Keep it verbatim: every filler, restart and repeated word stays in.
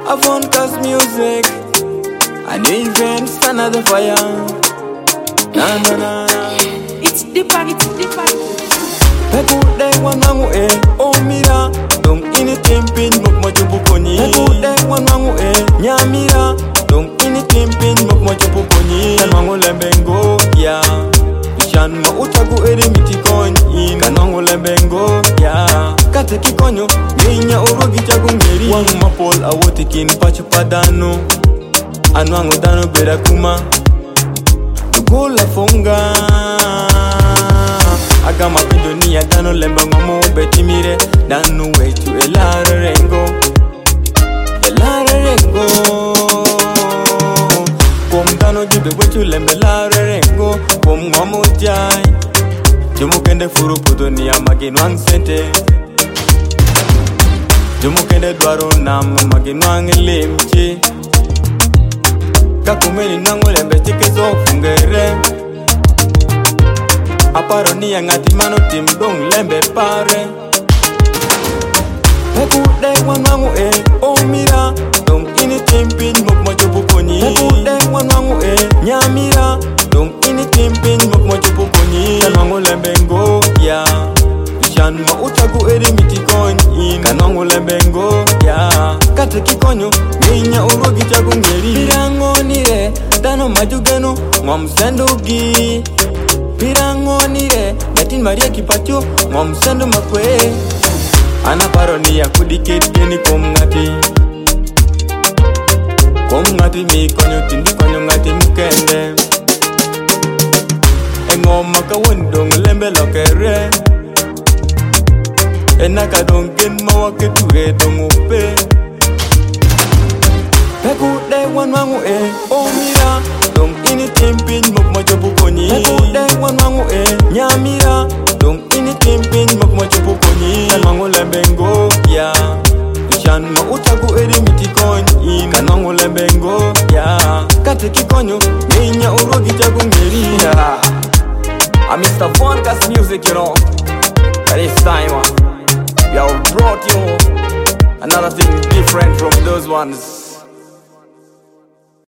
Avoncas music and events another fire. Na na na. It's deeper, it's deeper. Peku de wanangu e o mira dong ini timpin mok mo chupukoni. Peku de wanangu e nyamira dong ini timpin mok mo chupukoni. Kanwangu lembengo ya Ishan ma utaku eri mitikoni. Kanwangu lembengo ya Kate kikonyo Minya urogi chagu ngeri. Wangu mapol awotikin pachu padano. Anwangu dano bera kuma Nugula fonga Agama pindonia dano lemba ngomo betimire. Dano wetu elara rengo Elara rengo Kom dano jube wetu lembe lara rengo. Kom ngomo jai Jomo kende furu pudonia maginwang sente. Jomo kende dwaro nam maginwang limchi. Kakumeni nangu lembe chike zo fungere. Aparo ni ngati mano tim dong lembe pare. Peku de wanangu e o mira dong ini timpin mok mo chupukoni. Peku de wanangu e nyamira dong ini timpin mok mo chupukoni. Kanwangu lembe ngo ya Ishan ma utaku eri mitikoni. Kanwangu lembe ngo ya Kate kikonyo Minya urogi chagu ngeri. Pirango nire Dano majugenu Ngom sendugi Pirango nire Yatin maria kipacho Ngom sendu makwe. Ana paroni ya kudiket geni kom ngati. Kom ngati mi konyo tindi konyo ngati mukende. Engom maka wendong lembe lokere. Enaka dongen mawake tuge dongupe. Peku de wanwangu e o mira dong ini timpin mok mo chupukoni. Peku de wanwangu e nyamira dong ini timpin mok mo chupukoni. Kanwangu lembengo ya Ishan ma utaku eri mitikoni. Kanwangu lembengo ya Kate kikonyo Minya urogi chagu ngeri. Yeah, I'm Mister Avoncas music, you know. But this time, uh, we have brought you another thing different from those ones.